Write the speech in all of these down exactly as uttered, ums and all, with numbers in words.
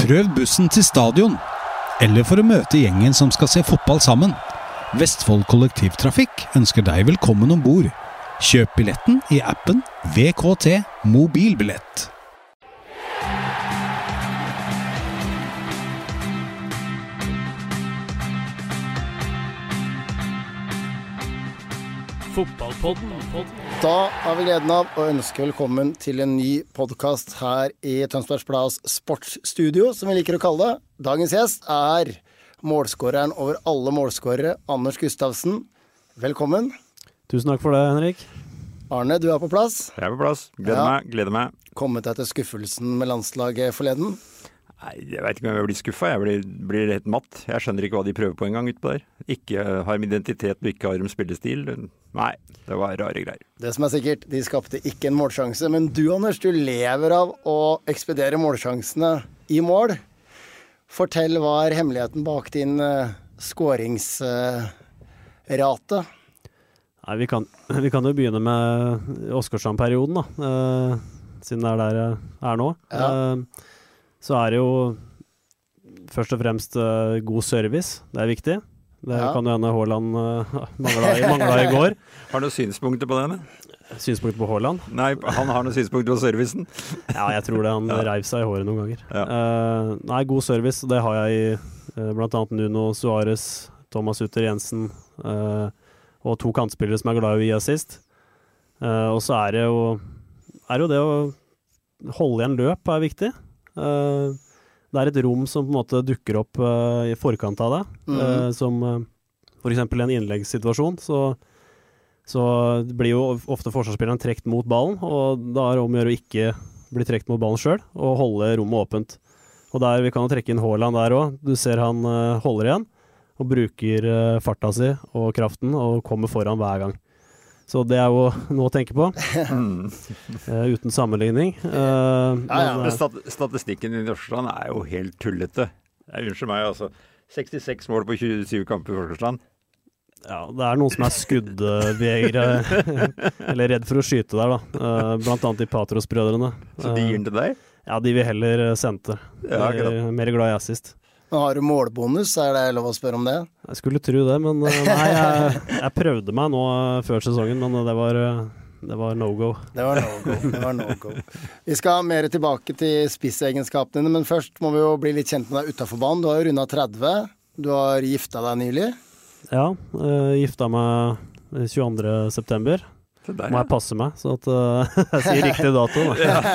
Prøv bussen til stadion, eller for å møte gjengen som skal se fotball sammen. Vestfold Kollektivtrafikk ønsker deg velkommen ombord. Kjøp billetten i appen V K T Mobilbillett. Fotballpodden. Da har vi gleden av å ønske velkommen til en ny podcast her i Tønsbergs Blads sportsstudio, som vi liker å kalle det. Dagens gjest er målskåreren over alle målskårere, Anders Gustavsen. Velkommen. Tusen takk for det, Henrik. Arne, du er på plass. Jeg er på plass. Gleder Ja. meg, gleder meg. Kommet deg til skuffelsen med landslaget forleden. Nei, jeg vet ikke om jeg blir skuffet. Jeg blir, blir helt matt. Jeg skjønner ikke hva de prøver på en gang utpå der. Ikke har en identitet og ikke har en spillestil. Nei, det var rare greier. Det som er sikkert, de skapte ikke en målsjanse, men du, Anders, du lever av å ekspedere målsjansene i mål. Fortell hva er hemmeligheten bak din uh, skåringsrate? Uh, Nei, vi kan, vi kan jo begynne med Åsgårdstrand-perioden, da. Uh, siden det er der jeg er nå. Ja. Uh, så er det jo først og fremst uh, god service. Det er viktig. Det Ja. kan jo hende Haaland uh, mangla, i, mangla i går. Har du noen synspunkter på det? Synspunkt på Haaland? Nei, han har noen synspunkter på servicen. Ja, jeg tror det. Han Ja. reiv seg i håret noen ganger. Ja. Uh, nei, god service. Det har jeg i uh, blant annet Nuno Suárez, Thomas Utter Jensen uh, og to kantspillere som er glad i å gi assist. Uh, og så er det jo er jo det å holde igjen løp er viktig. Uh, det er et rom som på en måte dukker opp uh, i forkant av det, Mhm. uh, som uh, for eksempel i en innleggssituasjon, så, så blir jo ofte forsvarsspilleren trekt mot ballen, og da er det om å gjøre å ikke bli trekt mot ballen selv, og holde rommet åpent. Og der vi kan jo trekke inn Haaland der også. Du ser han uh, holder igjen, og bruker uh, farta si og kraften, og kommer foran hver gang. Så det er jo noe å tenke på, Mm. uh, uten sammenligning. Uh, Ja, ja. men, Men uh, stat stistikken i Åsgårdstrand er jo helt tullete. Jeg unnskyld meg, altså. sekstiseks mål på tjuesyv kamper i Åsgårdstrand. ja, det er noen som er skuddbjegere, eller redd for å skyte der da. Uh, blant annet i Patros-brødrene. Så de gir den til deg? Ja, de vil heller sente. Ja, De akkurat. er mer glad i assist. Nå har du målbonus, er det lov å spørre om det? Jeg skulle tro det, men uh, nei, jeg, jeg prøvde meg nå uh, før sesongen, men uh, det var, uh, det var no-go. Det var no-go. Det var no-go. Vi skal mer tilbake til spissegenskapene dine, men først må vi jo bli litt kjent med deg utenfor banen. Du har jo rundet tretti. Du har gifta deg nylig. Ja, uh, gifta meg tjueandre september. Se der, Må ja. jeg passe meg, så at uh, jeg sier riktig dato.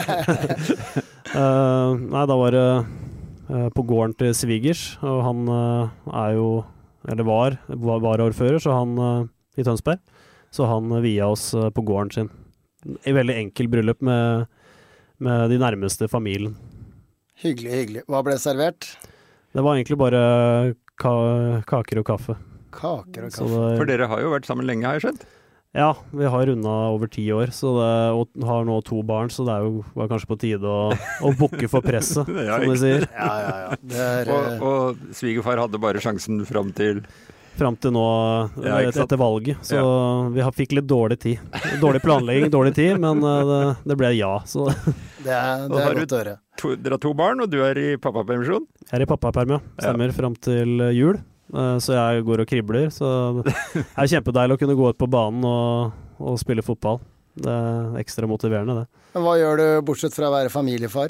Da. uh, nei, da var det uh, på gården til svigers, og han uh, er jo, eller var, var varaordfører, så han uh, i Tønsberg, så han uh, via oss uh, på gården sin. I veldig enkel bryllup med, med de nærmeste familien. Hyggelig, hyggelig. Hva ble servert? Det var egentlig bare ka kaker og kaffe. Kaker og Så kaffe. det, For dere har jo vært sammen lenge, har jeg skjønt. ja, vi har rundet over ti år, så det, og har nå to barn, så det er jo var kanskje på tide å, å bukke for presset, Ja, som de ikke- sier. Ja, ja, ja. Det er, Og, eh, og svigerfar hadde bare sjansen fram til Fram til nå, Ja, ikke et, sant? etter valget, så vi har, fikk litt dårlig tid. Dårlig planlegging, dårlig tid, men uh, det, det ble ja, så det er, Og det har er du- godt å høre. to, Dere har to barn, og du er i pappapermisjon. jeg er i pappaperm, ja. Stemmer, fram til uh, jul. Uh, så jeg går og kribler, så det er kjempedeilig å kunne gå ut på banen og, og spille fotball. Det er ekstra motiverende, det. Men hva gjør du bortsett fra å være familiefar?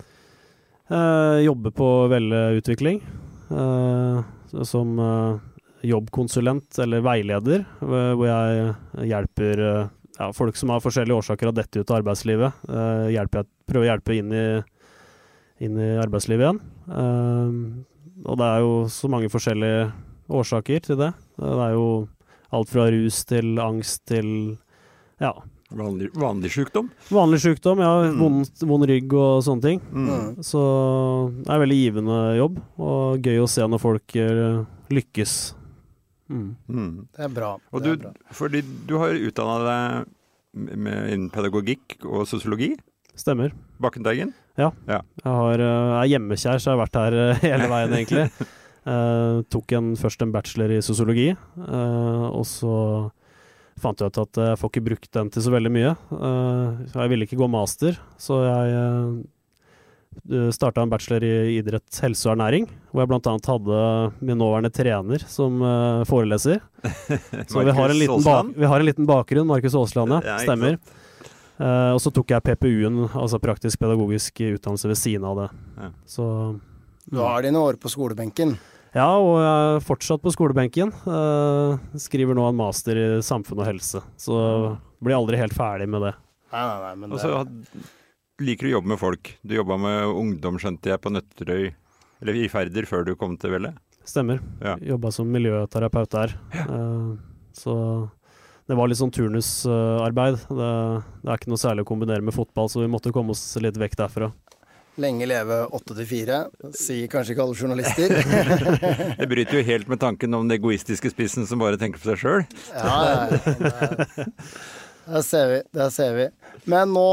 Uh, jobber på velutvikling uh, som uh, jobbkonsulent eller veileder, uh, hvor jeg hjelper uh, ja, folk som har forskjellige årsaker av dette ut av arbeidslivet. Uh, hjelper jeg, prøver å hjelpe inn i, inn i arbeidslivet igjen. Uh, og det er jo så mange forskjellige årsaker til det. Uh, det er jo alt fra rus til angst til ja, Vanlig, vanlig sykdom. vanlig sykdom, ja, Mm. vond, vond rygg og sånne ting. Mm. Så det er en veldig givende jobb, og gøy å se når folk eh, lykkes. Mm. Mm. Det er bra. Og det du, er bra. fordi du har utdannet deg med- med innen pedagogikk og sosiologi. Stemmer. Bakkenteigen. Jeg har, eh, er hjemmekjær, så jeg har vært her eh, hele veien egentlig. Eh, tok en, først en bachelor i sosiologi, eh, og så fant jeg ut at jeg får ikke brukt den til så veldig mye. Uh, jeg ville ikke gå master, så jeg uh, startet en bachelor i idrett, helse og ernæring, hvor jeg blant annet hadde min nåværende trener som uh, foreleser. Så vi har, en liten bak, vi har en liten bakgrunn, Markus Aasland, ja, stemmer. Uh, og så tok jeg P P U-en, altså praktisk pedagogisk utdannelse ved siden av det. Ja. Så, du har dine år på skolebenken. Ja, og jeg er fortsatt på skolebenken. Uh, skriver nå en master i samfunn og helse, så blir aldri helt ferdig med det. Nei, nei, nei, men det... Også, liker du å jobbe med folk? Du jobbet med ungdom, skjønte jeg, på Nøtterøy, eller i Færder før du kom til Velle? Stemmer. Ja. Jobbet som miljøterapeut der. Ja. Uh, så det var litt sånn turnusarbeid. Uh, det, det er ikke noe særlig å kombinere med fotball, så vi måtte komme oss litt vekk derfra. Lenge leve åtte til fire, sier kanskje ikke alle journalister. Det bryter jo helt med tanken om den egoistiske spissen som bare tenker på seg selv. Ja, ja. Der ser vi, der ser vi. Men nå...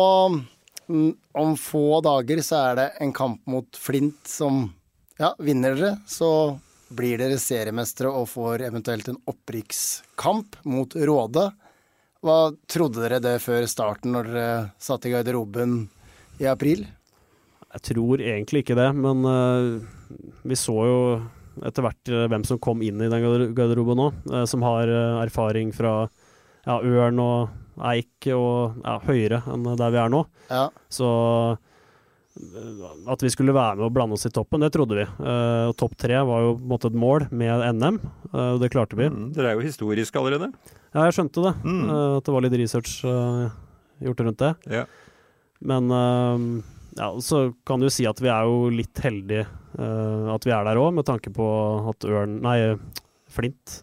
om få dager så er det en kamp mot Flint som, ja, vinner dere, så blir dere seriemestere og får eventuelt en opprykkskamp mot Råde. Hva trodde dere det før starten når dere satt i garderoben i april? Jeg tror egentlig ikke det, men uh, vi så jo etter hvert uh, hvem som kom inn i den garderoben nå, uh, som har uh, erfaring fra ja, Ørn og Eik og ja, høyere enn der vi er nå. Ja. Så at vi skulle være med og blande oss i toppen, det trodde vi. Uh, og topp tre var jo på en måte et mål med N M, uh, og det klarte vi. Mm, dere er jo historisk allerede. Ja, jeg skjønte det. Mm. Uh, at det var litt research uh, gjort rundt det. Ja. Men uh, ja, så kan du si at vi er jo litt heldige uh, at vi er der også, med tanke på at Ørn, nei, Flint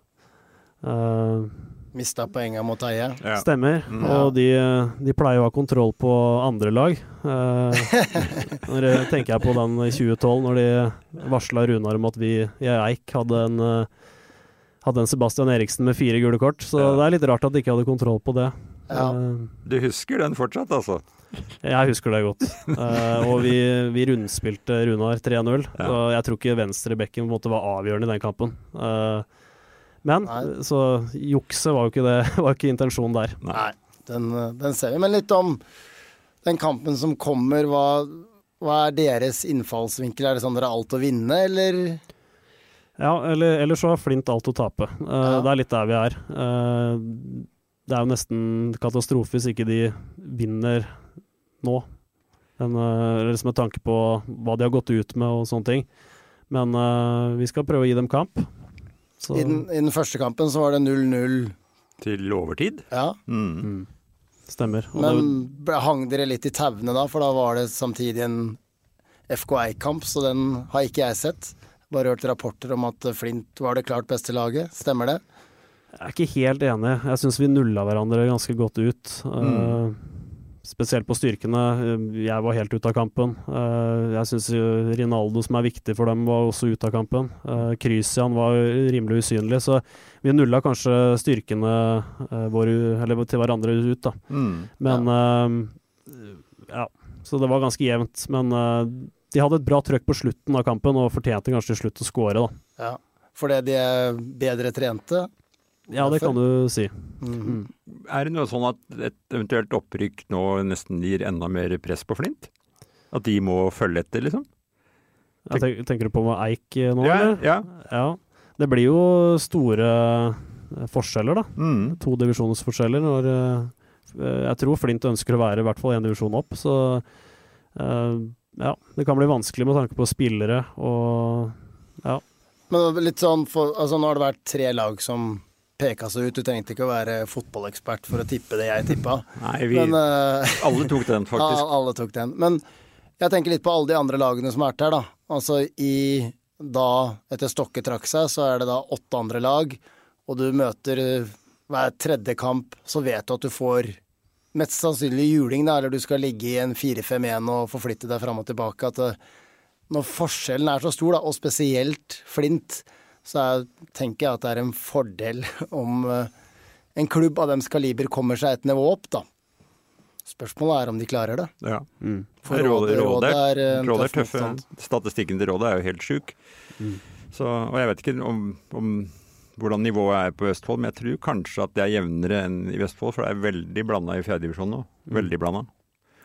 uh, Mista poenget mot Eie. Ja. Stemmer, mm. og de, de pleier å ha kontroll på andre lag. Eh, når jeg tenker jeg på den i tjue tolv, når de varslet Runar om at vi i Eik hadde en, hadde en Sebastian Eriksen med fire gule kort, så ja. Det er litt rart at de ikke hadde kontroll på det. Ja. Eh, du husker den fortsatt, altså? Jeg husker det godt. Eh, og vi, vi rundspilte Runar tre null, ja. Og jeg tror ikke venstre bekken på en måte var avgjørende i den kampen. Eh, Men, Nei. så jukse var jo ikke det, var ikke intensjonen der. Nei, den, den ser vi. Men litt om den kampen som kommer, hva, hva er deres innfallsvinkel? Er det sånn dere har alt å vinne, eller? Ja, eller, eller så har Flint alt å tape. Uh, ja. Det er litt der vi er. Uh, det er jo nesten katastrofe hvis ikke de vinner nå. En, uh, liksom med tanke på hva de har gått ut med og sånne ting. Men uh, vi skal prøve å gi dem kamp. I den, I den første kampen så var det null null. Til overtid? Ja. Mm. Mm. Stemmer. Og Men det... hang dere litt i tauene da, for da var det samtidig en F K I-kamp, så den har ikke jeg sett. Bare hørt rapporter om at Flint var det klart beste laget. Stemmer det? Jeg er ikke helt enig. Jeg synes vi nulla hverandre ganske godt ut. Mm. Uh, spesielt på styrkene. Jeg var helt ute av kampen. Jeg synes Rinaldo, som er viktig for dem, var også ute av kampen. Krysian var rimelig usynlig, så vi nulla kanskje styrkene våre, eller til hverandre ut da. Mm, men ja. ja, så det var ganske jevnt. Men de hadde et bra trøkk på slutten av kampen, og fortjente kanskje til slutt å score da. Ja, fordi de er bedre trente? Ja, det kan du si. Mm-hmm. Er det noe sånn at et eventuelt opprykk nå nesten gir enda mer press på Flint? At de må følge etter, liksom? Ja, tenk, tenker du på med Eik nå, ja, eller? Ja. Ja. Det blir jo store forskjeller, da. Mm. To divisjonsforskjeller. Når, jeg tror Flint ønsker å være i hvert fall en divisjon opp, så uh, ja, det kan bli vanskelig med tanke på spillere og ja. Men litt sånn, for, altså nå har det vært tre lag som peka seg ut. Du trengte ikke å være fotballekspert for å tippe det jeg tippa. Nei, vi, Men, uh, alle tok den faktisk. Ja, alle tok den. Men jeg tenker litt på alle de andre lagene som har vært her da. Altså i da, etter Stokke trakk seg, så er det da åtte andre lag, og du møter hver tredje kamp, så vet du at du får mest sannsynlig juling da, eller du skal ligge i en fire fem en og forflytte deg frem og tilbake, at det, når forskjellen er så stor da, og spesielt Flint, så er, tenker jeg at det er en fordel om uh, en klubb av dems kaliber kommer seg et nivå opp da. Spørsmålet er om de klarer det. Ja. Mm. For Rådet Råde er, er, råd er tøffe. Statistikken til Rådet er jo helt syk. Mm. Så, og jeg vet ikke om, om hvordan nivået er på Østfold, men jeg tror kanskje at det er jevnere enn i Vestfold, for det er veldig blandet i fjerde divisjon nå. Veldig blandet.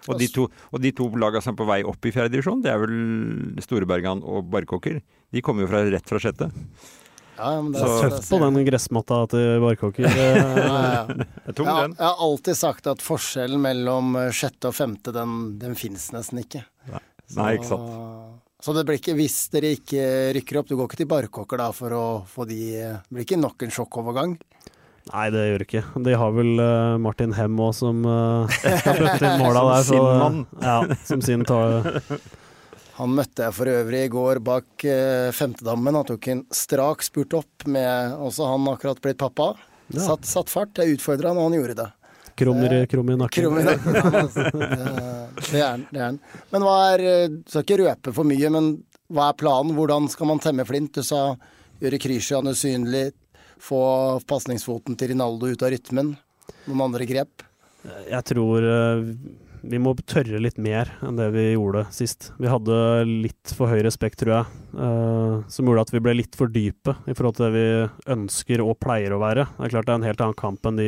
Og de to, og de to lagene som er på vei opp i fjerde divisjon, det er vel Storebergan og Barkåker. De kommer jo fra, rett fra sjette. Ja, men det er så, tøft på den gressmatta til Barkåker. ja, ja. Det er tung, Ja, den. jeg har alltid sagt at forskjellen mellom sjette og femte, den, den finnes nesten ikke. Nei, Nei ikke sant. Så det blir ikke, hvis dere ikke rykker opp, du går ikke til Barkåker da for å få de, det blir ikke nok en sjokkovergang? Nei, det gjør det ikke. De har vel uh, Martin Hem også, som uh, skal bøtte inn måla der. Som sin mann. Ja, som sin tar. Han møtte jeg for øvrig i går bak uh, femtedammen. Han tok en strak spurt opp med, også han akkurat blitt pappa. Ja. Satt, satt fart, jeg utfordret han, og han gjorde det. Krum i, krum i nakken. Krum i nakken, altså. det, det er den, det er den. Men hva er, du skal ikke røpe for mye, men hva er planen? Hvordan skal man temme Flint? Du sa gjøre Krishan usynlig, få passningsfoten til Rinaldo ut av rytmen. Noen andre grep? Jeg tror uh, vi må tørre litt mer enn det vi gjorde sist. Vi hadde litt for høy respekt, tror jeg, uh, som gjorde at vi ble litt for dype i forhold til det vi ønsker og pleier å være. Det er klart det er en helt annen kamp enn de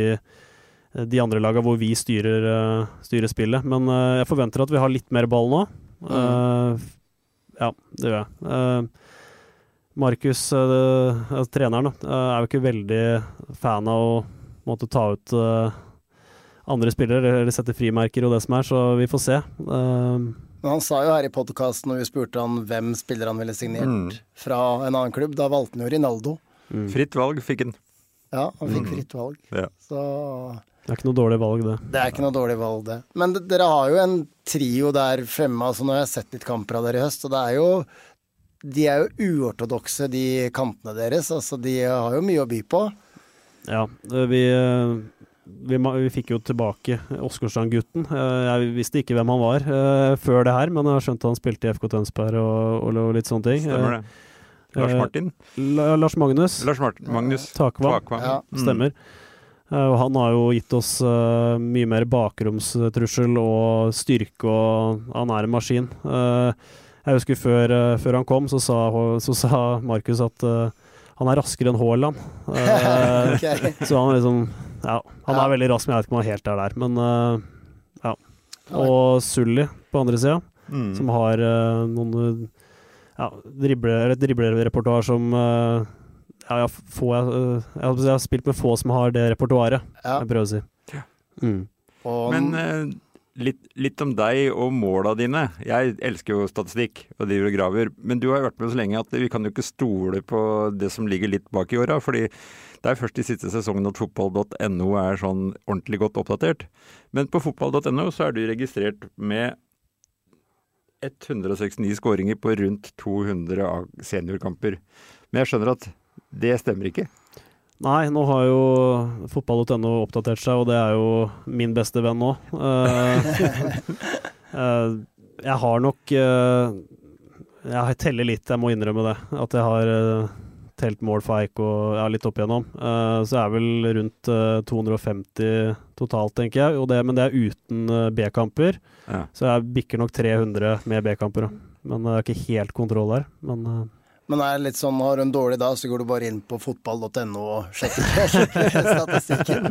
de andre lagene hvor vi styrer, uh, styrer spillet. Men uh, jeg forventer at vi har litt mer ball nå. Uh, ja, det gjør jeg. Uh, Markus, uh, uh, treneren, uh, er jo ikke veldig fan av å måtte ta ut uh, andre spillere, eller sette frimerker og det som er, så vi får se. Uh, Men han sa jo her i podcasten når vi spurte han hvem spiller han ville signert Mm. fra en annen klubb, da valgte han jo Rinaldo. mm. Fritt valg fikk han. Ja, han fikk Mm. fritt valg. Ja. Så Det er ikke noe dårlig valg, det. det er ikke noe dårlig valg, det. Men d- dere har jo en trio der fremme, altså nå har jeg sett litt kamper av dere i høst, og det er jo de er jo uortodokse, de kantene deres. Altså, de har jo mye å by på. Ja, uh, vi, uh, vi, ma- vi fikk jo tilbake Åsgårdstrand-gutten. Uh, jeg visste ikke hvem han var uh, før det her, men jeg har skjønt at han spilte i F K Tønsberg og, og, og litt sånne ting. Stemmer det. Lars Martin. La, Lars Magnus. Lars Martin. Magnus Takvam. Takvam. Ja. Mm. Stemmer. Uh, og han har jo gitt oss uh, mye mer bakromstrussel og styrke, og han er en maskin. Uh, jeg husker før, uh, før han kom, så sa, så sa Markus at uh, han er raskere enn Haaland. Uh, Ok. så han er liksom Ja, han Ja. er veldig rask, men jeg vet ikke om han helt er der. Men uh, ja. Og Sully på andre sida, Mm. som har uh, noen uh, ja, dribler, eller et driblerepertoar som uh, ja, jeg, få, uh, jeg, har- jeg har spilt med få som har det repertoaret, Ja. jeg prøver å si. Mm. Og, Men eh, litt, litt om deg og måla dine. Jeg elsker jo statistikk og driver og graver, men du har jo vært med så lenge at vi kan jo ikke stole på det som ligger litt bak i åra, fordi det er først i siste sesongen at fotball punktum no er sånn ordentlig godt oppdatert. Men på fotball punktum no så er du registrert med ett hundre og sekstini skåringer på rundt to hundre av seniorkamper. Men jeg skjønner at det stemmer ikke. Nei, nå har jo fotball punktum no oppdatert seg, og det er jo min beste venn nå. Uh, uh, jeg har nok uh, Jeg teller litt, jeg må innrømme det. At jeg har uh, telt mål for Eik og ja, litt opp igjennom. Uh, så jeg er vel rundt uh, to hundre og femti totalt, tenker jeg. Og det, men det er uten uh, B-kamper. Ja. Så jeg bikker nok tre hundre med B-kamper. Da. Men det er ikke helt kontroll der. Men uh, men er det litt sånn, har du en dårlig dag, så går du bare inn på fotball punktum no og sjekker, sjekker statistikken.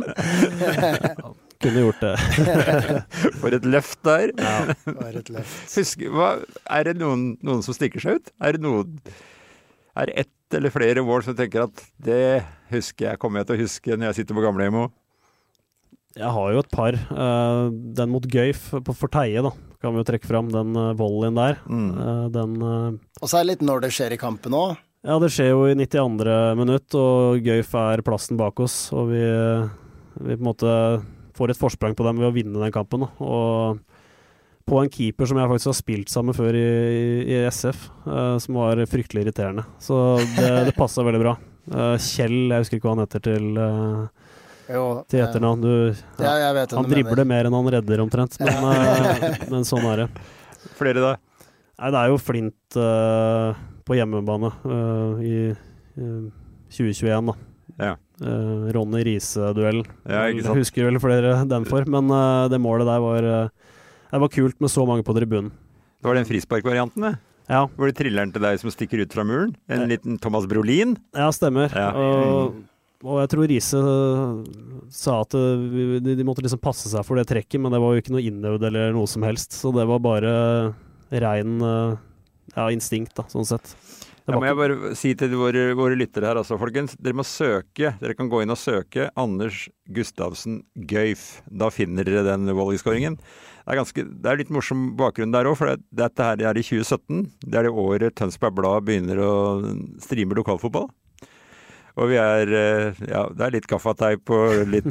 kunne gjort det. For et løft der. Ja, det var et løft. Husk, hva, er det noen, noen som stikker seg ut? Er det noen Er det ett eller flere mål som tenker at det husker jeg, kommer jeg til å huske når jeg sitter på gamlehjem òg? Jeg har jo et par. Uh, den mot Gøyf på Forteie, da. Kan vi jo trekke fram den uh, volleyen der. Mm. Uh, den uh, Og så er det litt når det skjer i kampen også. Ja, det skjer jo i nittiandre minutt, og Gøyf er plassen bak oss. Og vi, vi på en måte får et forsprang på dem ved å vinne den kampen. Da. Og på en keeper som jeg faktisk har spilt sammen før i, i S F, uh, som var fryktelig irriterende. Så det, det passet veldig bra. Uh, Kjell, jeg husker ikke hva han heter til... Uh, Jo, til etternavn. Du, ja, jeg vet hva han du dribler mener. mer enn han redder omtrent, men, uh, men sånn er det. Flere da? Nei, det er jo Flint uh, på hjemmebane uh, i uh, tjue tjueen, da. Ja. Uh, Ronny Riise-duellen. Ja, ikke sant. Jeg husker vel flere den for, men uh, det målet der var, uh, det var kult med så mange på tribunen. Det var den frisparkvarianten, det. Ja, Hvor det trilleren til deg som stikker ut fra muren? En liten Thomas Brolin? ja stemmer. Ja. Og og jeg tror Riise sa at de, de måtte liksom passe seg for det trekket, men det var jo ikke noe innøvd eller noe som helst, så det var bare ren ja, instinkt da, sånn sett. Ja, må jeg bare si til våre, våre lyttere her altså, folkens, dere må søke, dere kan gå inn og søke Anders Gustavsen Gøyf. Da finner dere den volleyskåringen. Det er, ganske, det er litt morsom bakgrunn der også, for det, dette her er i tjue sytten. Det er det året Tønsberg Blad begynner å streame lokalfotball. Og vi er, ja, det er litt gaffateip og litt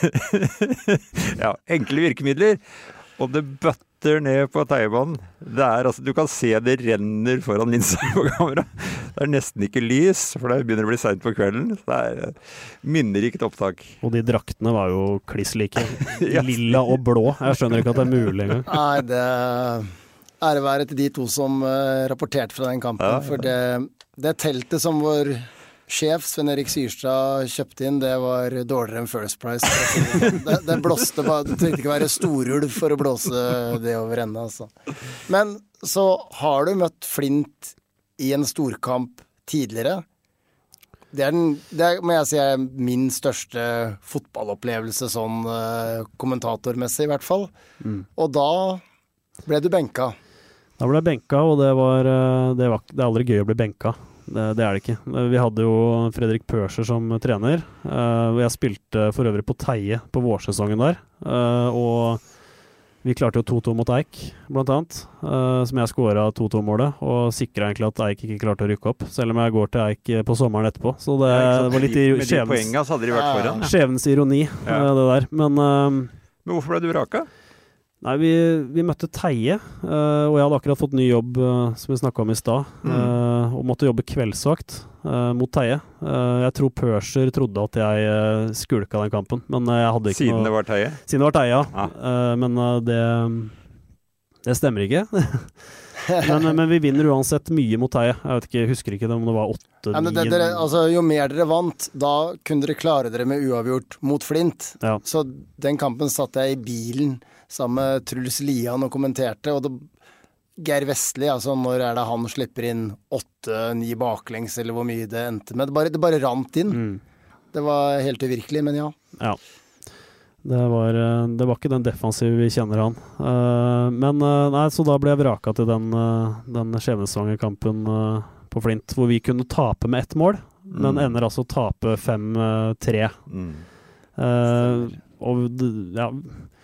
ja, enkle virkemidler. Og det bøtter ned på teibanen. Det er altså, du kan se det renner foran linsa på kamera. Det er nesten ikke lys, for det begynner å bli sent på kvelden. Det er minnerikt opptak. Og de draktene var jo kliss like. Lilla og blå. Jeg skjønner ikke at det er mulig engang. Nei, det ære være til de to som uh, rapporterte fra den kampen. Ja. For det, det teltet som vår sjef Sven-Erik Syrstad kjøpte inn, det var dårligere enn First Price. Det, det blåste bare, det trengte ikke være storulv for å blåse det over ende, altså. Men så har du møtt Flint i en storkamp tidligere. Det er, den, det er må jeg si, er min største fotballopplevelse, sånn uh, kommentatormessig i hvert fall. Mm. Og da ble du benka. Da ble jeg benka, og det var, det var det er aldri gøy å bli benka. Det, det er det ikke. Vi hadde jo Fredrik Pørser som trener, uh, og jeg spilte for øvrig på Teie på vårsesongen der, uh, og vi klarte jo to-to mot Eik, blant annet, uh, som jeg skåret to-to-målet, og sikret egentlig at Eik ikke klarte å rykke opp, selv om jeg går til Eik på sommeren etterpå. Så det, ja, det var litt i med de poengene så hadde de vært foran. Ja. Skjevens ironi, ja. uh, det der. Men, uh, Men hvorfor ble du vraka? Nei, vi, vi møtte Teie, uh, og jeg hadde akkurat fått ny jobb, uh, som vi snakket om i sted, mm. uh, og måtte jobbe kveldsvakt uh, mot Teie. Uh, jeg tror Pørser trodde at jeg uh, skulka den kampen, men uh, jeg hadde ikke Siden noe... det var Teie? Siden det var Teie, ja. Ah. Uh, men uh, det, det stemmer ikke. men, men vi vinner uansett mye mot Teie. Jeg vet ikke, jeg husker ikke det, om det var åtte, ja, ni... Altså, jo mer dere vant, da kunne dere klare dere med uavgjort mot Flint. Ja. Så den kampen satt jeg i bilen sammen med Truls Lian og kommenterte, og det, Geir Vestli, altså når er det han slipper inn åtte-ni baklengs, eller hvor mye det endte med. Det bare, det bare rant inn. Mm. Det var helt uvirkelig, men ja. Ja. Det var, det var ikke den defensive vi kjenner han. Uh, men uh, nei, så da ble jeg vraka til den, uh, den Skjevnesvanger-kampen uh, på Flint, hvor vi kunne tape med ett mål, mm. men ender altså å tape fem tre. Mm. Uh, og ja...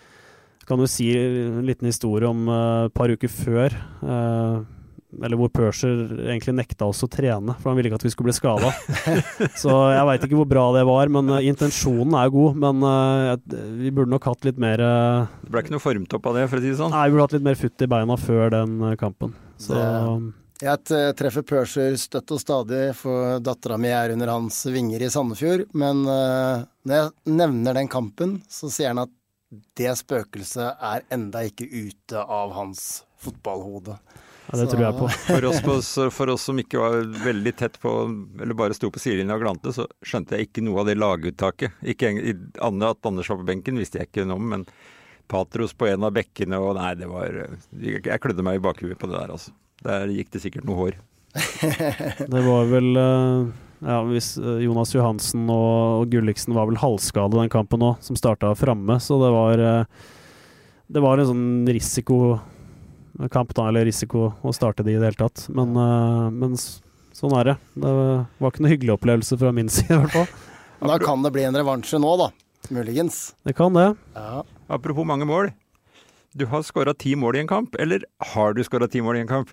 Kan du si en liten historie om et uh, par uker før, uh, eller hvor Pørser egentlig nekta oss å trene, for han ville ikke at vi skulle bli skadet. Så jeg vet ikke hvor bra det var, men uh, intensjonen er god, men uh, vi burde nok hatt litt mer... Uh, det ble ikke noe formtopp av det, for å si det sånn? Nei, vi burde hatt litt mer futt i beina før den uh, kampen. Så... Det, jeg treffer Pørser støtt og stadig, for datteren min er under hans vinger i Sandefjord, men uh, når jeg nevner den kampen, så sier han at det spøkelset er enda ikke ute av hans fotballhode. Ja, det så. Tror jeg på. For oss, på. For oss som ikke var veldig tett på, eller bare sto på sidelinjen og glante, så skjønte jeg ikke noe av det laguttaket. Ikke Anne, at Anders var på benken, visste jeg ikke noe om, men Patros på en av bekkene, og nei, det var... Jeg klødde meg i bakhuet på det der, altså. Der gikk det sikkert noe hår. Det var vel... Ja, hvis Jonas Johansen og, og Gulliksen var vel halvskade den kampen nå, som startet fremme, så det var det var en sånn risikokamp da, eller risiko å starte de i det hele tatt, men, men sånn er det. Det var ikke noe hyggelig opplevelse fra min side i hvert fall. Da kan det bli en revansje nå da, muligens. Det kan det. Ja. Apropos mange mål. Du har skåret ti mål i en kamp, eller har du skåret ti mål i en kamp?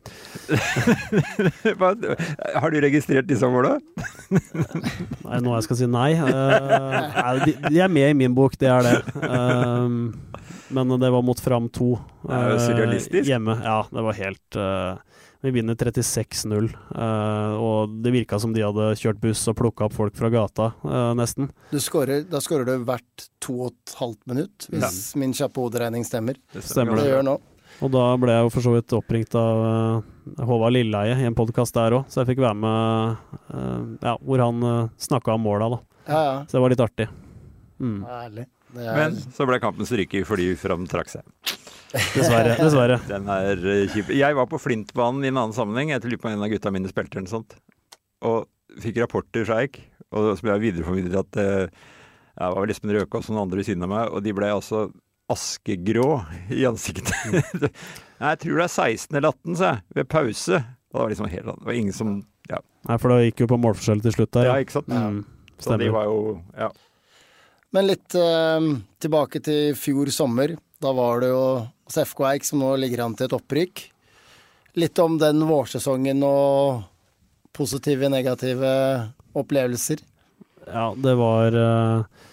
Har du registrert disse målene? Nei, nå jeg skal si nei. Uh, de, de er med i min bok, det er det. Uh, men det var mot Fram to. Uh, Surrealistisk? Hjemme, ja, det var helt... Uh, vi vinner trettiseks null, uh, og det virket som de hadde kjørt buss og plukket opp folk fra gata, uh, nesten. Du skårer, da skårer du hvert to og et halvt minutt, hvis ja. Min kjappe hoderegning stemmer. Det stemmer det. Det gjør nå. Og da ble jeg jo for så vidt oppringt av uh, Håvard Lilleie i en podcast der også, så jeg fikk være med, uh, ja, hvor han uh, snakket om måla da. Ja, ja. Så det var litt artig. Mm. Ærlig. Det er... Men så ble kampen stryket fordi Fram trakk seg. Dessverre, dessverre. Den er kjip. Jeg var på Flintbanen i en annen sammenheng. Jeg lurer på en av gutta mine spilte eller noe sånt. Og fikk rapporter fra Eik. og som jeg videreformidlet at jeg var Espen Røkås og noen andre ved siden av meg, og de ble altså askegrå i ansiktet. Jeg tror det er seksten eller atten, sa jeg, ved pause. Og det var liksom helt annet. Det var ingen som, ja. Nei, for det gikk jo på målforskjell til slutt der. Ja, ikke sant? Mm, så de var jo, ja. Men litt eh, tilbake til fjor sommer. Da var det jo F K Eik som nå ligger an til et opprykk. Litt om den vårsesongen og positive, negative opplevelser. Ja, det var uh,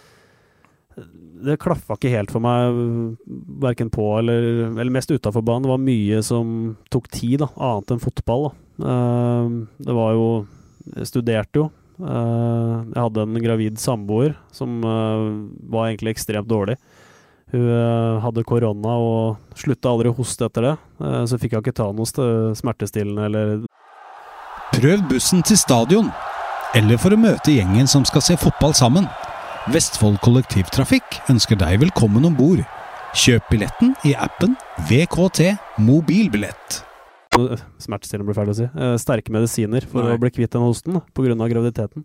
det klaffa ikke helt for meg, hverken på eller, eller mest utenfor banen. Det var mye som tok tid, da, annet enn fotball. Da. Uh, det var jo Jeg studerte jo. Uh, jeg hadde en gravid samboer som uh, var egentlig ekstremt dårlig. Hun uh, hadde korona og sluttet aldri å hoste etter det, uh, så fikk jeg ikke ta noe smertestillende eller... Prøv bussen til stadion, eller for å møte gjengen som skal se fotball sammen. Vestfold Kollektivtrafikk ønsker deg velkommen ombord. Kjøp billetten i appen V K T Mobilbillett. Smertestillende blir feil å si. Uh, sterke medisiner for Nei. å bli kvitt den hosten da, på grunn av graviditeten.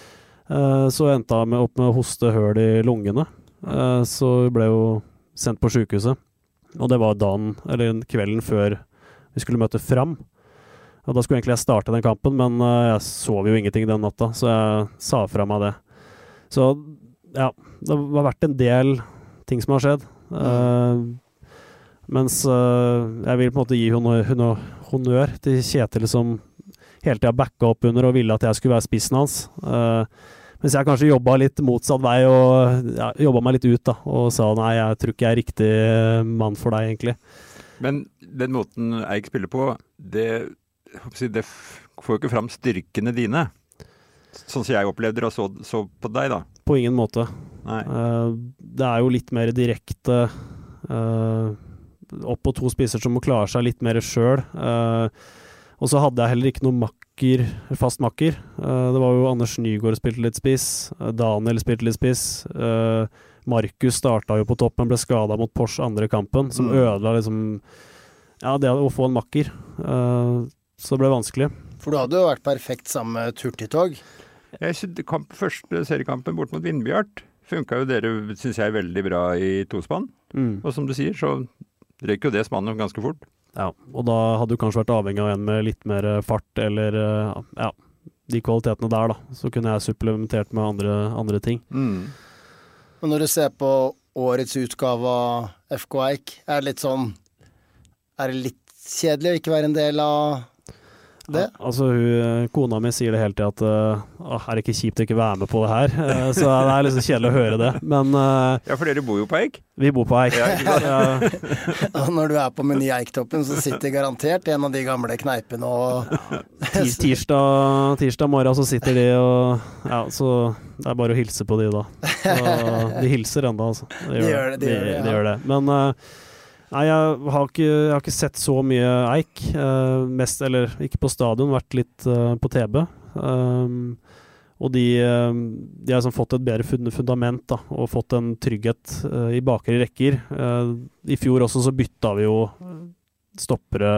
Uh, så endte jeg med, opp med hostehøl i lungene. Uh, så ble jeg jo sendt på sykehuset. Og det var dagen, eller kvelden før vi skulle møte Fram. Og da skulle egentlig jeg starte den kampen, men uh, jeg sov jo ingenting den natta, så jeg sa fra meg det. Så ja, det har vært en del ting som har skjedd. Uh, mens uh, jeg vil på en måte gi honør, honør, honør til Kjetil som hele tiden backa opp under og ville at jeg skulle være spissen hans. Uh, mens jeg kanskje jobbet litt motsatt vei og ja, jobbet meg litt ut da, og sa nei, jeg tror ikke jeg er riktig mann for deg egentlig. Men den måten Eik spiller på, det, det får jo ikke fram styrkene dine. Sånn som jeg opplevde det og så, så på deg da. På ingen måte. Nei. Uh, det er jo litt mer direkte uh, opp på to spisser som må klare seg litt mer selv. Uh, og så hadde jeg heller ikke noen makker, fast makker. Uh, det var jo Anders Nygaard spilte litt spiss, uh, Daniel spilte litt spiss, uh, Markus startet jo på toppen, ble skadet mot Porsche andre kampen, som Mm. ødela liksom, ja, det å få en makker. Uh, så det ble vanskelig. For du hadde jo vært perfekt sammen med Turtitog. Jeg synes kamp, første seriekampen bort mot Vindbjart funket jo dere, synes jeg, veldig bra i tospann. Mm. Og som du sier, så røyker jo det spannet ganske fort. Ja, og da hadde du kanskje vært avhengig av en med litt mer fart, eller ja, de kvalitetene der da. Så kunne jeg supplementert med andre, andre ting. Mm. Og når du ser på årets utgave av F K Eik, er det litt sånn, er det litt kjedelig å ikke være en del av det? Ja, altså hun, kona mi sier det hele tiden at uh, er det ikke kjipt å ikke være med på det her? Uh, så det er liksom kjedelig å høre det. Men uh, Ja, for dere bor jo på Eik. vi bor på Eik. Ja, ikke sant? Ja, Og når du er på Meny Eiktoppen, så sitter garantert en av de gamle kneipene og tis, tirsdag, tirsdag morgen så sitter de og ja, så det er bare å hilse på de da. Så de hilser enda, altså. De gjør det, de gjør det, ja. de gjør det. Men uh, nei, jeg har, ikke, jeg har ikke sett så mye Eik, uh, mest, eller ikke på stadion, vært litt uh, på T B. Um, og de, uh, de har liksom fått et bedre fund- fundament da, og fått en trygghet uh, i bakre rekker. Uh, I fjor også så bytta vi jo stoppere.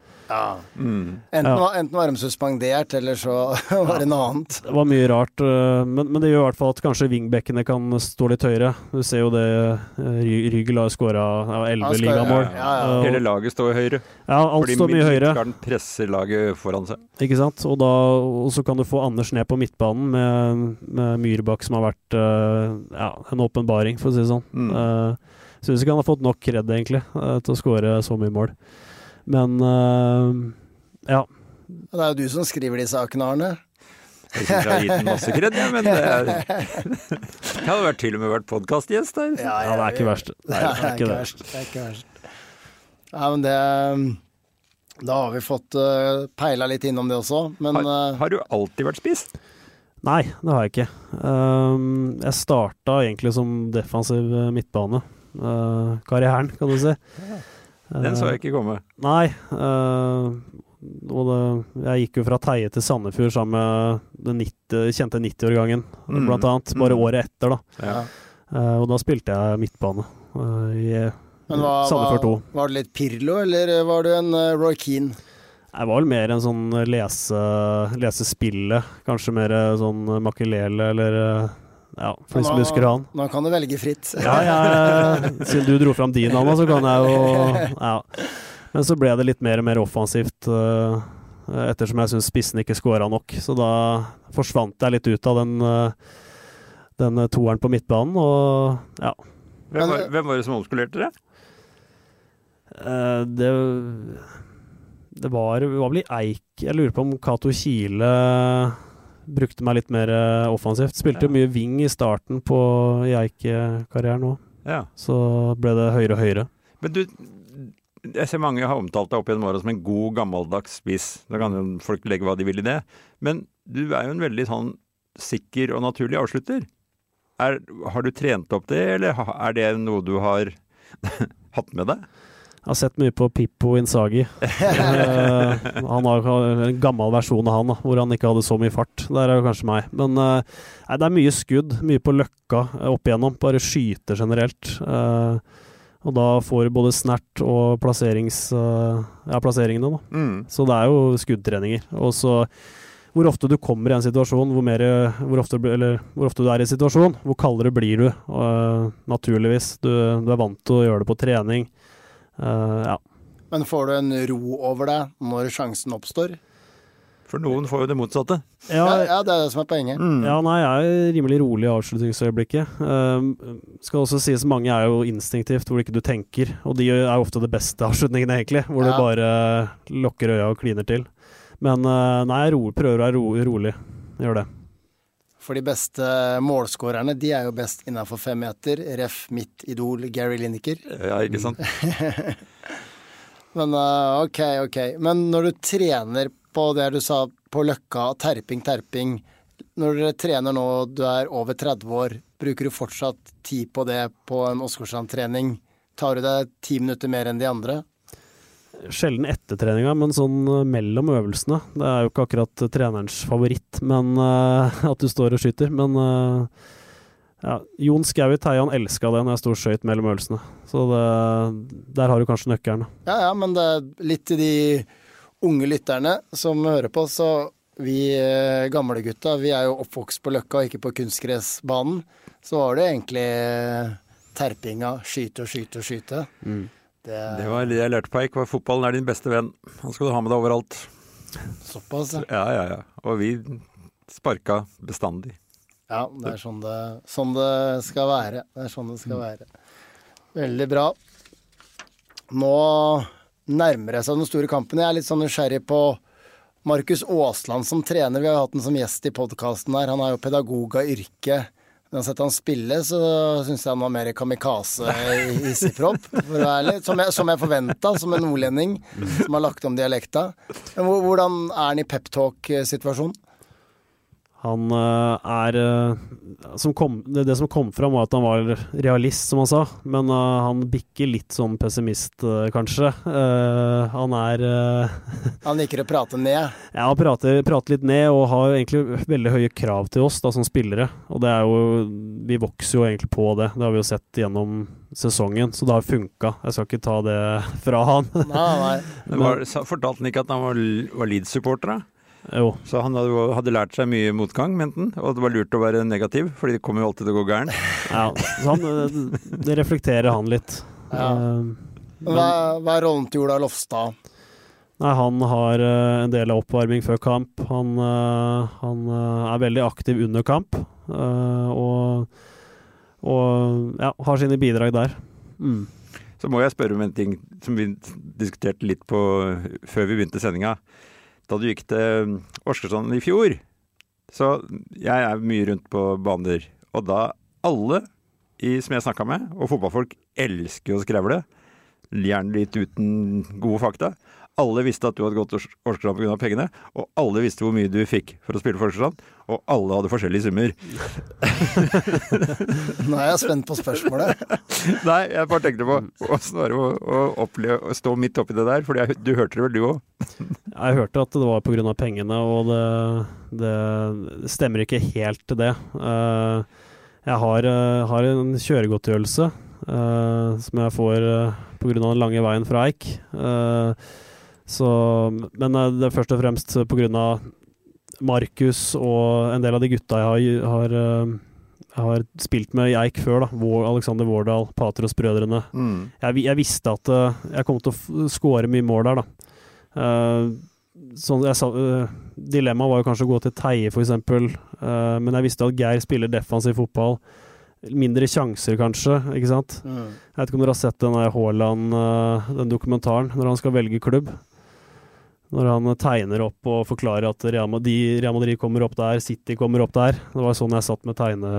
ja. Mm. Enten, Ja. var, enten var de suspendert, eller så var det noe annet. Det var mye rart, uh, men, men det gjør i hvert fall at kanskje wingbekkene kan stå litt høyere. Du ser jo det, uh, Ry- Rygel har skåret ja, elleve Han skal- ligamål. ja, ja, ja. Uh, Hele laget står høyre. ja, alt Fordi står mye høyere. Midtgarden presser laget foran seg. Ikke sant? Og, da, og så kan du få Anders ned på midtbanen med, med Myrbakk som har vært uh, ja, en åpenbaring, for å si det sånn. Mm. Uh, synes ikke han har fått nok kred egentlig uh, til å skåre så mye mål. Men uh, ja. Det er jo du som skriver de sakene, Arne. Jeg synes jeg har gitt den masse kred, ja, men det er... Jeg hadde vært til og med vært podcastgjest der. ja, det er ikke verst. Nei, Nei, det er ikke det. verst. Det er ikke verst. Ja, men det Da har vi fått uh, peila litt innom det også, men Har, uh, har du alltid vært spiss? Nei, det har jeg ikke. Um, jeg starta egentlig som defensiv uh, midtbane. Uh, karrieren, kan du si. Den så jeg ikke komme. Nei, uh, og det, jeg gikk jo fra Teie til Sandefjord sammen med den nitti, kjente nitti-årgangen, Mm. blant annet, bare Mm. året etter da. Ja. Uh, og da spilte jeg midtbane uh, i Men hva, Sandefjord to. var, var det litt Pirlo, eller var du en uh, Roy Keane? Jeg var vel mer en sånn lese, lesespille, kanskje mer sånn makelele, eller ja, for de som husker han. Nå kan du velge fritt. Ja, jeg, siden du dro fram din, Anna, så kan jeg jo, ja. Men så ble det litt mer og mer offensivt, uh, ettersom jeg synes spissen ikke skåret nok, så da forsvant jeg litt ut av den, uh, den toeren på midtbanen, og ja. Hvem var, hvem var det som omskolerte dere? Uh, det... Det var, var vel i Eik, jeg lurer på om Kato Kile brukte meg litt mer offensivt. Spilte jo ja. mye ving i starten på i Eik-karrieren nå. Ja. Så ble det høyere og høyere. Men du, jeg ser mange har omtalt deg opp gjennom året som en god, gammeldags spiss. Da kan jo folk legge hva de vil i det. Men du er jo en veldig sånn sikker og naturlig avslutter. Er, har du trent opp det, eller er det noe du har hatt med deg? Jeg har sett mye på Pippo Inzaghi. uh, han har en gammel versjon av han, da, hvor han ikke hadde så mye fart. Der er det kanskje meg. Men uh, nei, det er mye skudd, mye på løkka opp igjennom. Bare skyter generelt. Uh, og da får du både snert og plasserings, uh, ja, plasseringene. Da. Mm. Så det er jo skuddtreninger. Og så hvor ofte du kommer i en situasjon, hvor, mer, hvor, ofte, eller, hvor ofte du er i en situasjon, hvor kaldere blir du. Uh, naturligvis. Du, du er vant til å gjøre det på trening. Uh, ja. Men får du en ro over deg når sjansen oppstår? For noen får jo det motsatte. Ja, ja, ja det er det som er poenget. Mm. Ja, nei, jeg er rimelig rolig i avslutningsøyeblikket. Uh, skal også sies at mange er jo instinktivt, hvor ikke du tenker. Og de er jo ofte det beste avslutningene, egentlig. Hvor ja. du bare lukker øya og kliner til. Men uh, nei, jeg ro, prøver å være ro, rolig. Jeg gjør det. For de beste målskårerne, de er jo best innenfor fem meter. Ref mitt idol Gary Lineker. Ja, ikke sant? Men uh, ok, ok. Men når du trener på det du sa på Løkka, terping, terping. Når dere trener nå, du er over tretti år, bruker du fortsatt tid på det på en Åsgårdstrand-trening? Tar du deg ti minutter mer enn de andre? Sjelden etter treninga, men sånn mellom øvelsene. Det er jo ikke akkurat trenerens favoritt, men uh, at du står og skyter. Men uh, ja, Jon Skau i Teia, han elsket det når jeg stod og skjøt mellom øvelsene. Så det, der har du kanskje nøkkelen. Ja, ja, men det er litt til de unge lytterne som hører på, så vi uh, gamle gutta, vi er jo oppvokst på Løkka og ikke på kunstgressbanen. Så var det egentlig terpinga, skyte og skyte og skyte. Mm. Det, det var det jeg lærte på Eik, var fotballen er din beste venn. Han skal du ha med deg overalt. Såpass, ja. Ja, ja, ja. Og vi sparka bestandig. Ja, det er sånn det, sånn det skal være. Det er sånn det skal være. Veldig bra. Nå nærmer det seg den store kampen. Jeg er litt sånn nysgjerrig på Markus Aasland som trener. Vi har hatt den som gjest i podcasten her. Han er jo pedagog av yrke. Når jeg har sett han spille, så synes jeg han var mer kamikaze i Isipropp, for å være ærlig. Som jeg, som jeg forventet, som en nordlending som har lagt om dialekta. Men hvordan er han i pep-talk-situasjonen? Han uh, er uh, som kom, det, det som kom fram var at han var realist, som han sa. Men uh, han bikker litt sånn pessimist, uh, kanskje. Uh, han er uh, Han liker å prate ned? Ja, han prater, prater litt ned, og har egentlig veldig høye krav til oss da, som spillere. Og det er jo vi vokser jo egentlig på det. Det har vi jo sett gjennom sesongen, så det har funket. Jeg skal ikke ta det fra han. Nei, nei. Men var, fortalte han ikke at han var, var Leeds-supporter da? Jo. Så han hadde, hadde lært seg mye motgang, mente han, og det var lurt å være negativ, fordi det kommer jo alltid til å gå gæren. Ja, så han, det reflekterer han litt. Ja. Uh, hva, hva er rollen til Ola Lofstad? Nei, han har uh, en del av oppvarming før kamp. Han, uh, han uh, er veldig aktiv under kamp, uh, og, og ja, har sine bidrag der. Mm. Så må jeg spørre om en ting som vi diskuterte litt på før vi begynte sendinga. Da du gikk til Åsgårdstrand i fjor, så jeg er mye rundt på baner, og da alle i, som jeg snakket med, og fotballfolk elsker å skrevle, gjerne litt uten gode fakta. Alle visste at du hadde gått til Åsgårdstrand på grunn av pengene, og alle visste hvor mye du fikk for å spille for Åsgårdstrand, og alle hadde forskjellige summer. Nå er jeg spent på spørsmålet. Nei, jeg bare tenkte på å, å, å, oppleve, å stå midt oppi det der, for du hørte det vel du også? Jeg hørte at det var på grunn av pengene, og det, det, det stemmer ikke helt til det. Jeg har, har en kjøregodtgjørelse som jeg får på grunn av den lange veien fra Eik. Så, men det er først og fremst på grunn av Markus og en del av de gutta jeg har, har, jeg har spilt med i Eik før, da. Alexander Vårdal, Patros-brødrene. Mm. Jeg, jeg visste at jeg kom til å skåre mye mål der, da. Uh, sånn, jeg sa, uh, dilemmaet var jo kanskje å gå til Teie, for eksempel. Uh, men jeg visste at Geir spiller defensiv fotball. Mindre sjanser, kanskje, ikke sant? Mm. Jeg vet ikke om dere har sett den der Haaland, uh, den dokumentaren, når han skal velge klubb. Når han tegner opp og forklarer at Real Madrid, Real Madrid kommer opp der, City kommer opp der. Det var sånn jeg satt med tegne...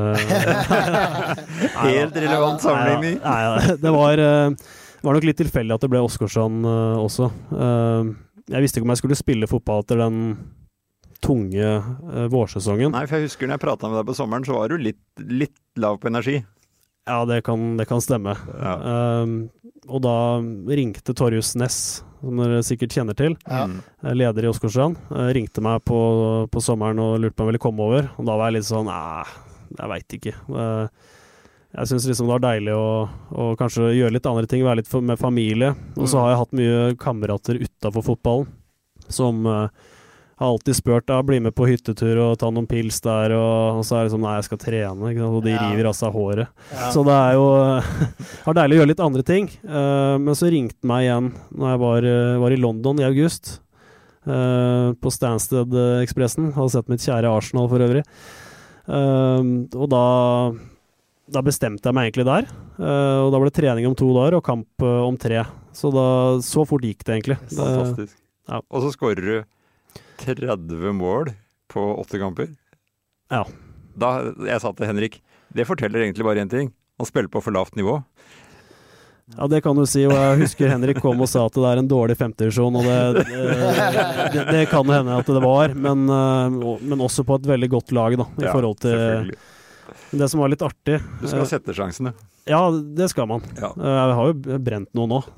Helt relevant sammenligning. Nei, nei, det var, uh, var nok litt tilfeldig at det ble Oskarsson uh, også. Uh, jeg visste ikke om jeg skulle spille fotball etter den tunge uh, vårsesongen. Nei, for jeg husker når jeg pratet med deg på sommeren, så var du litt, litt lav på energi. Ja, det kan, det kan stemme. Ja. Um, og da ringte Torjus Ness, som dere sikkert kjenner til, ja. leder i Oskarsson, uh, ringte meg på, på sommeren og lurte på om jeg ville komme over. Og da var jeg litt sånn, nei, jeg vet ikke. Uh, jeg synes liksom det var deilig å, å kanskje gjøre litt andre ting, være litt for, med familie. Og så har jeg hatt mye kamerater utenfor fotballen, som... Uh, har alltid spurt, ja, bli med på hyttetur og ta noen pils der, og, og så er det sånn, nei, jeg skal trene, ikke sant? Og de ja. river av seg håret. Ja. Så det er jo, har deilig å gjøre litt andre ting. Uh, men så ringte meg igjen når jeg var, var i London i august, uh, på Stansted-ekspressen, hadde sett mitt kjære Arsenal for øvrig. Uh, og da, da bestemte jeg meg egentlig der, uh, og da ble trening om to dager og kamp uh, om tre. Så da, så fort gikk det egentlig. Fantastisk. Det, ja. Og så skårer du tretti mål på åtte kamper. Ja. Da jeg sa til Henrik, det forteller egentlig bare en ting. Han spiller på for lavt nivå. Ja, det kan du si, og jeg husker Henrik kom og sa at det er en dårlig femtedivisjon, og det, det, det kan hende at det var, men, men også på et veldig godt lag, da, i ja, forhold til det som var litt artig. Du skal sette sjansene. Ja, det skal man. Ja. Jeg har jo brent noe nå,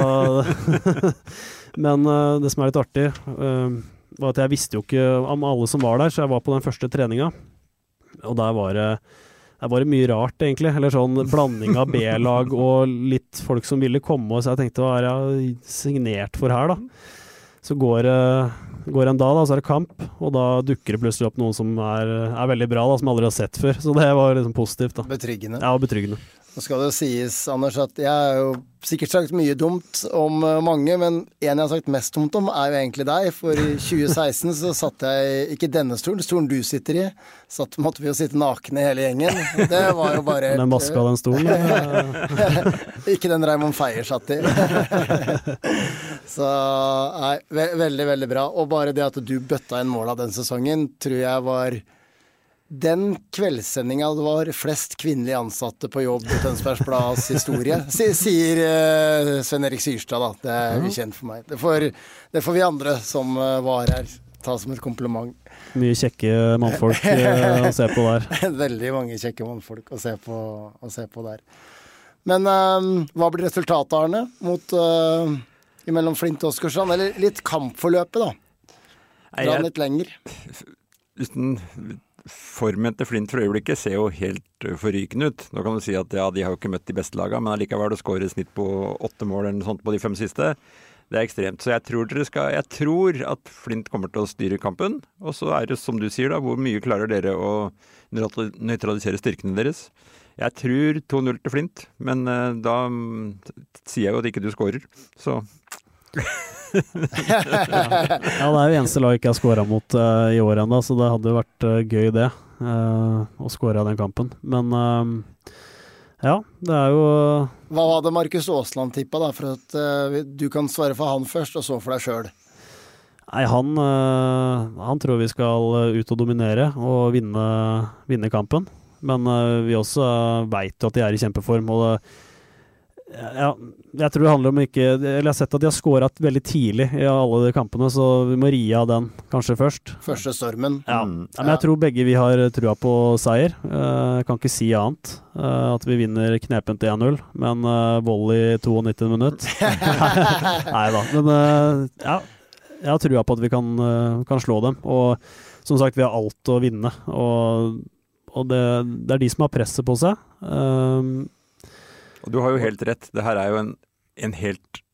så men det som er litt artig var at jeg visste jo ikke om alle som var der, så jeg var på den første treninga, og der var det, der var det mye rart egentlig, eller sånn blanding av B-lag og litt folk som ville komme, så jeg tenkte, hva er jeg signert for her da? Så går, går en dag da, så er det kamp, og da dukker det plutselig opp noen som er, er veldig bra da, som jeg aldri har sett før, så det var liksom positivt da. Betryggende. Ja, betryggende. Nå skal det jo sies, Anders, at jeg har jo sikkert sagt mye dumt om mange, men en jeg har sagt mest dumt om er jo egentlig deg, for i tjue seksten så satt jeg, ikke denne stolen, stolen du sitter i, satt måtte vi jo sitte nakne hele gjengen. Det var jo bare... Den vaska den stolen? Ikke den Raymond Feier satt i. Så, nei, ve veldig, veldig bra. Og bare det at du bøtta en mål av den sesongen, tror jeg var... Den kveldssendinga det var flest kvinnelige ansatte på jobb i Tønsbergs Blads historie, sier uh, Sven Erik Syrstad da. Det er ukjent for meg. Det får, det får vi andre som uh, var her ta som et kompliment. Mye kjekke mannfolk uh, å se på der. Veldig mange kjekke mannfolk å se på, å se på der. Men uh, hva blir resultatet, Arne, mot uh, imellom Flint og Oskarsson? Eller litt kampforløpet da? Dra litt lenger. Uten... Formen til Flint for øyeblikket ser jo helt forrykende ut. Nå kan du si at ja, de har jo ikke møtt de beste lagene, men allikevel å skåre snitt på åtte mål eller noe sånt på de fem siste, det er ekstremt. Så jeg tror, dere skal, jeg tror at Flint kommer til å styre kampen, og så er det som du sier da, hvor mye klarer dere å nøytralisere styrkene deres. Jeg tror to null til Flint, men uh, da um, sier jeg jo at ikke du skårer, så... ja. ja, det er jo eneste lag ikke jeg har skåret mot uh, i år enda, så det hadde jo vært uh, gøy det uh, å skåre den kampen, men uh, ja, det er jo Hva hadde Markus Aasland tippet da, for at uh, du kan svare for han først og så for deg selv? Nei, han, uh, han tror vi skal ut og dominere og vinne, vinne kampen, men uh, vi også uh, vet at de er i kjempeform, og det Ja, jeg tror det handler om ikke eller jeg har sett at de har skåret veldig tidlig i alle de kampene, så vi må rie av den kanskje først. Første stormen. Ja, mm. ja men jeg tror begge vi har trua på seier. Jeg kan ikke si annet. At vi vinner knepent en null, men volley i nittito minutt. Nei da, men ja, jeg har trua på at vi kan, kan slå dem, og som sagt, vi har alt å vinne, og, og det, det er de som har presset på seg. Um, Og du har jo helt rett. Det her er jo en, en helt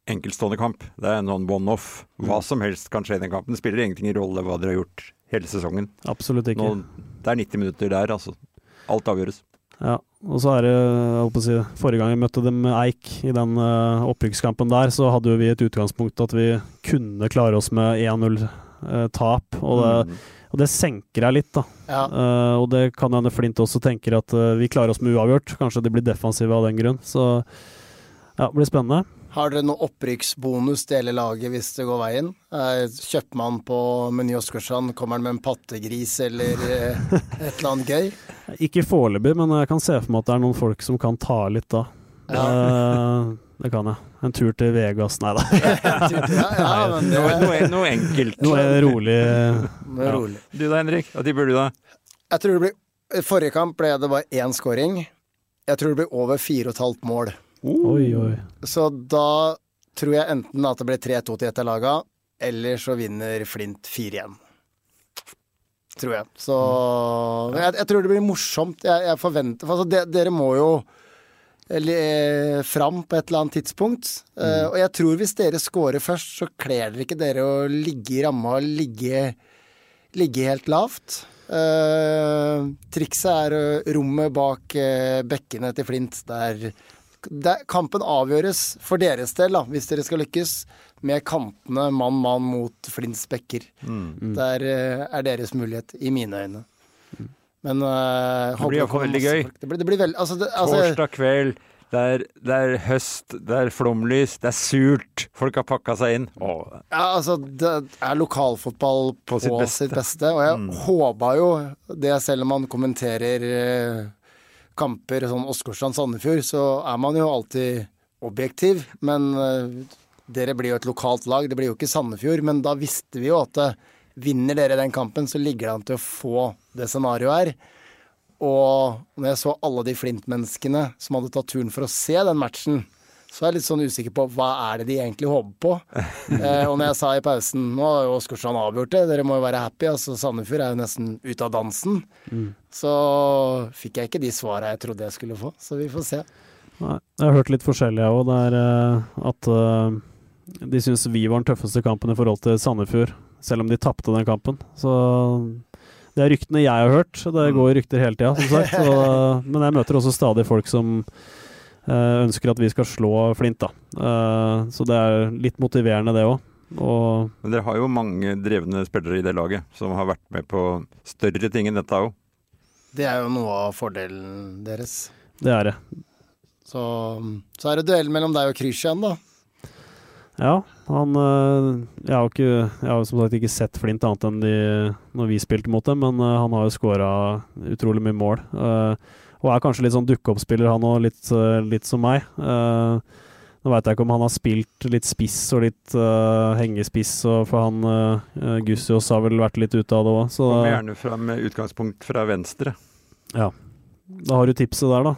enkeltstående kamp. Det er en one-off. Hva som helst kan skje i den kampen. Det spiller ingenting i rolle hva dere har gjort hele sesongen. Absolutt ikke. Nå, det er nitti minutter der, altså. Alt avgjøres. Ja, og så er det, jeg holdt på å si, forrige gang jeg møtte dem med Eik i den uh, opprykkskampen der, så hadde jo vi et utgangspunkt at vi kunne klare oss med en null uh, tap, og det, mm. og det senker jeg litt da. Ja. Uh, og det kan hende Flint også tenker at uh, vi klarer oss med uavgjort, kanskje det blir defensive av den grunn, så ja, det blir spennende. Har dere noe opprykksbonus til hele laget hvis det går veien? Eh, kjøper man på Meny Åsgårdstrand, kommer han med en pattegris eller eh, et eller annet gøy? Ikke foreløpig, men jeg kan se for meg at det er noen folk som kan ta litt da. Ja. Eh, det kan jeg. En tur til Vegas, nei da. ja, ja, men det... noe, noe, noe enkelt. Noe rolig. Noe ja. rolig. Du da, Henrik? Hva tipper du da? Jeg tror det blir... Forrige kamp ble det bare én scoring. Jeg tror det blir over fire og et halvt mål. Uh. Oi, oi. Så da tror jeg enten at det blir tre to til et av laget, eller så vinner Flint fire igjen. Tror jeg. Så jeg, jeg tror det blir morsomt. Jeg, jeg forventer for altså, de, Dere må jo eh, fram på et eller annet tidspunkt. Mm. Uh, og jeg tror hvis dere scorer først, så kler dere ikke dere å ligge i ramma og ligge, ligge helt lavt. Uh, trikset er uh, rommet bak uh, bekkene til Flint, der Der, kampen avgjøres for deres del, da, hvis dere skal lykkes, med kantene mann-mann mot Flints bekker. Mm. Der uh, er deres mulighet, i mine øyne. Mm. Men uh, det blir i hvert fall veldig gøy. Det blir, det blir veld, altså, det, altså, Torsdag kveld, det er, det er høst, det er flomlys, det er surt. Folk har pakket seg inn. Åh. Ja, altså, det er lokalfotball på, på sitt, beste. sitt beste, og jeg mm. håper jo det, selv om man kommenterer uh, kamper sånn Åsgårdstrand-Sandefjord, så er man jo alltid objektiv, men uh, dere blir jo et lokalt lag, det blir jo ikke Sandefjord, men da visste vi jo at uh, vinner dere den kampen, så ligger det an til å få det scenarioet her. Og når jeg så alle de Flint-menneskene som hadde tatt turen for å se den matchen, så er jeg litt sånn usikker på hva er det de egentlig håper på. eh, og når jeg sa i pausen, nå har jo Åsgårdstrand avgjort det, dere må jo være happy, altså Sandefjord er jo nesten ut av dansen. Mm. Så fikk jeg ikke de svarene jeg trodde jeg skulle få, så vi får se. Nei, jeg har hørt litt forskjellig også, det er uh, at uh, de synes vi var den tøffeste kampen i forhold til Sandefjord, selv om de tappte den kampen. Så det er ryktene jeg har hørt, det går rykter hele tiden, som sagt. Så, men jeg møter også stadig folk som Uh, ønsker at vi skal slå Flint da. Uh, så det er litt motiverende det også. Og men dere har jo mange drevne spillere i det laget som har vært med på større ting enn dette også. Det er jo noe av fordelen deres. Det er det. Så, så er det duell mellom deg og Christian da. Ja, han uh, jeg, har ikke, jeg har som sagt ikke sett Flint annet enn de, når vi spilte mot dem, men uh, han har jo skåret utrolig mye mål. Uh, Og er kanskje litt sånn dukke-opp-spiller han også, litt, uh, litt som meg. Uh, nå vet jeg ikke om han har spilt litt spiss og litt uh, hengespiss, og for han uh, Gussios har vel vært litt ute av det også. Kommer gjerne fra med utgangspunkt fra venstre. Ja, da har du tipset der da.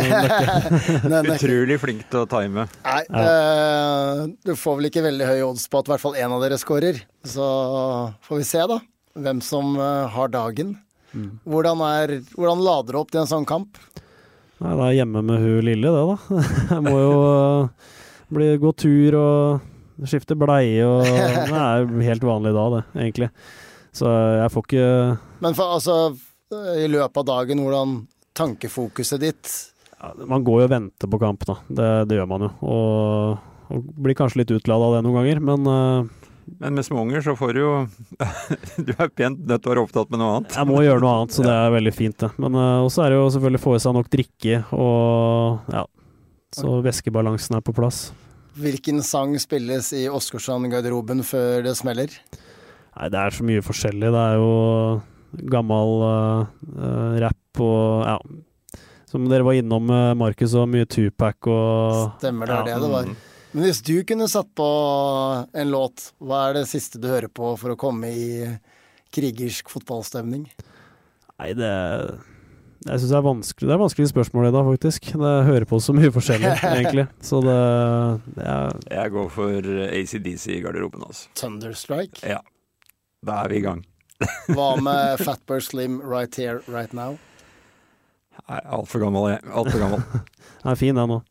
Utrolig flink til å time. Nei, ja. uh, du får vel ikke veldig høy odds på at i hvert fall en av dere scorer. Så får vi se da, hvem som uh, har dagen. Mm. Hvordan, er, hvordan lader du opp til en sånn kamp? Nei, det er hjemme med hun lille det da. Jeg må jo uh, bli, gå tur og skifte bleie og det er helt vanlig da det, egentlig. Så jeg får ikke... Men for, altså, i løpet av dagen, hvordan tankefokuset ditt? Ja, man går jo og venter på kamp da, det, det gjør man jo. Og, og blir kanskje litt utladet av det noen ganger, men... Uh, Men med småunger så får du jo du er pent nødt til å være opptatt med noe annet. Jeg må gjøre noe annet, så det er veldig fint det. Men uh, også er det jo selvfølgelig få i seg nok drikke, og ja, så væskebalansen er på plass. Hvilken sang spilles i Åsgårdstrand-garderoben før det smeller? Nei, det er så mye forskjellig. Det er jo gammel uh, uh, rap og ja, som dere var innom uh, Markus, og mye Tupac og... Stemmer det, ja, det det var. Men hvis du kunne satt på en låt, hva er det siste du hører på for å komme i krigersk fotballstemning? Nei, det jeg synes det er vanskelig. Det er vanskelig spørsmål i dag, faktisk. Det hører på så mye forskjellig, egentlig. Så det, det er... Jeg går for A C D C i garderoben, altså. Thunderstrike? Ja, da er vi i gang. Hva med Fatboy Slim, Right Here, Right Now? Nei, alt for gammel, jeg. Alt for gammel. Den er fin, den nå.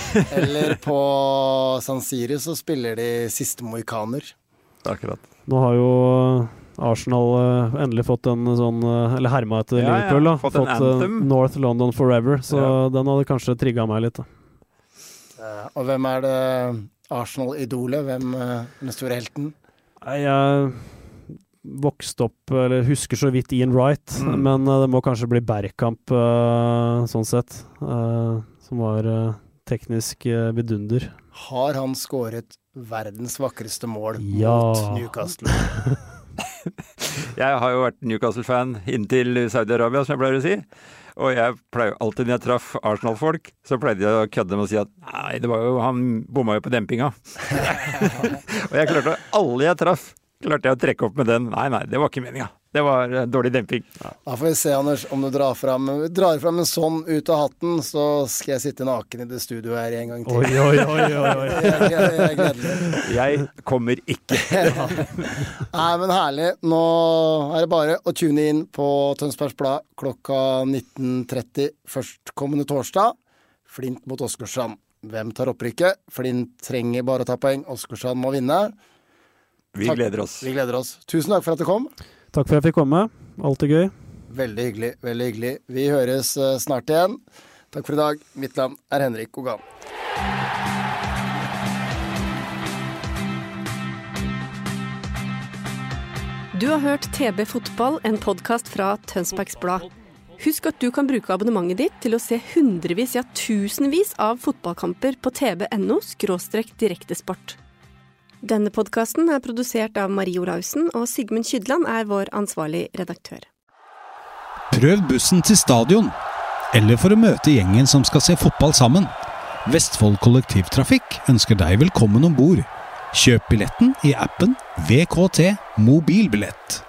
Eller på San Siro så spiller de Siste Mohikaner. Akkurat. Nå har jo Arsenal uh, endelig fått en sånn, uh, eller herma etter Ja, ja, Liverpool, da. fått en anthem. uh, North London Forever, så Ja. den hadde kanskje trigget meg litt. Da. Eh, og hvem er det Arsenal-idolet? Hvem uh, er den store helten? Nei, Jeg vokste opp, eller husker så vidt Ian Wright, Mm. men uh, det må kanskje bli Bergkamp, uh, sånn sett, uh, som var uh, teknisk uh, vidunder. Har han skåret verdens vakreste mål Ja. mot Newcastle? Jeg har jo vært Newcastle-fan inntil Saudi-Arabia, som jeg pleier å si. Og jeg pleier alltid når jeg traff Arsenal-folk, så pleide jeg å kødde med å si at nei, det var jo, han bomma jo på dempinga. Og jeg klarte, alle jeg traff, klarte jeg å trekke opp med den. Nei, nei, det var ikke meninga. Det var uh, dårlig demping. Da får vi se, Anders, om du drar fram, drar fram en sånn ut av hatten, så skal jeg sitte naken i det studioet her en gang til. Oi, oi, oi, oi, oi. Jeg, jeg, jeg er gledelig. Jeg kommer ikke. Nei, men herlig. Nå er det bare å tune inn på Tønsbergs Blad klokka nitten tretti førstkommende torsdag. Flint mot Åsgårdstrand. Hvem tar opprykket? Flint trenger bare å ta poeng. Åsgårdstrand må vinne. Vi Takk. gleder oss. Vi gleder oss. Tusen takk for at du kom. Takk for at jeg fikk komme. Alltid gøy. Veldig hyggelig, veldig hyggelig. Vi høres eh, snart igjen. Takk for i dag. Mitt navn er Henrik Ogan. Du har hørt T B Fotball, en podcast fra Tønsbergs Blad. Husk at du kan bruke abonnementet ditt til å se hundrevis, ja tusenvis av fotballkamper på tb.no skråstrek direktesport. Denne podcasten er produsert av Marie Olausen, og Sigmund Kydland er vår ansvarlig redaktør. Prøv bussen til stadion, eller for å møte gjengen som skal se fotball sammen. Vestfold Kollektivtrafikk ønsker deg velkommen ombord. Kjøp billetten i appen V K T Mobilbillett.